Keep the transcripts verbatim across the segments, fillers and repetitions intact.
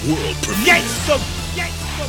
World premiere. Gangsta. Gangsta.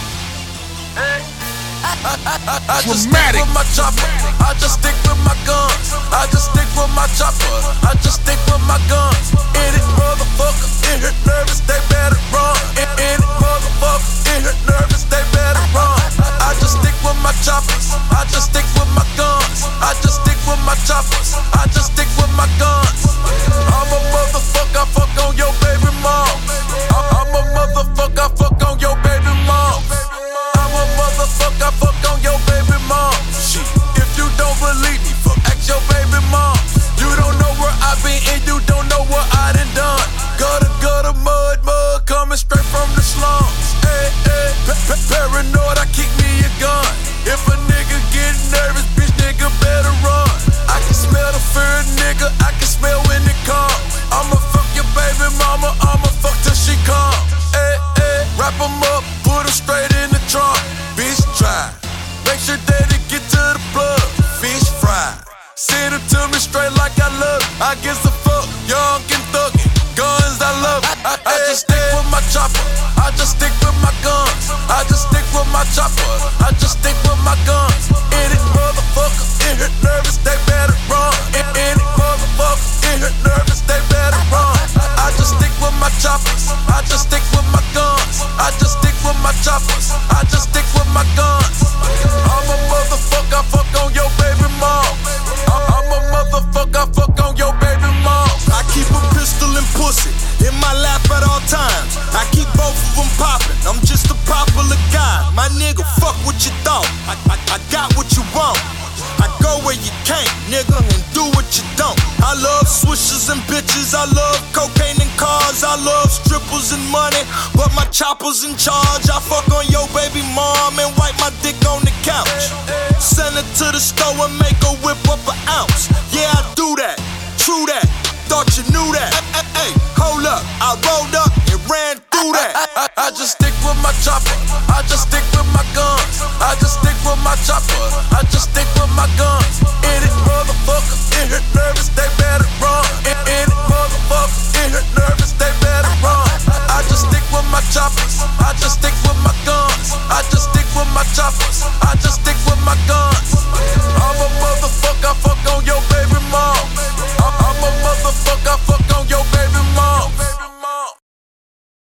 I, I, I, I just stick with my chopper. I just stick with my guns. I just stick with my chopper. I just stick with my guns. Any motherfucker in here nervous, they better run. Any motherfucker in here nervous, they better run. I just stick with my choppers. I just stick with my guns. I just stick with my choppers. I just stick with my guns. I'm a motherfucker, I fuck on your baby mom. I'm a motherfucker, I fuck on your baby mom. I'm a motherfucker, I fuck on your baby mom. Shit, if you don't believe me, fuck ask your baby mom. You don't know where I been and you don't know what I done done. Gutter, gutter, mud, mud, coming straight from the slums. Hey, hey, pa- pa- paranoid, I keep me a gun. If a nigga get nervous, bitch, nigga better run. I can smell the fear, nigga, I can smell when it come. I'ma fuck your baby mama, I'ma fuck till she come. Hey, hey, wrap 'em up, put 'em straight in the trunk. Bitch, try, make sure that it get to the plug. Fish fry, send it to me straight like I love it. I guess a fuck, young and thuggin', guns I love it. I, I just stick with my chopper, I just stick with my guns. I just stick with my chopper, I just stick with my guns. Any motherfucker in here nervous, they better run. Any motherfucker in here nervous, they better run. I just stick with my choppers, I just stick with my guns. I just stick with my choppers, I just stick with my guns. I'm a motherfucker, I fuck on your baby mom. I'm a motherfucker, I fuck on your baby mom. I keep a pistol and pussy in my lap at all times. I keep both of them popping, I'm just a popular guy. My nigga, fuck what you thought. I, I, I got what you want. I go where you can't, nigga, and do what you don't. I love swishers and bitches, I love cocaine and cars, I love strippers and money, but my chopper's in charge. I fuck on your baby mom and wipe my dick on the couch. Send her to the store and make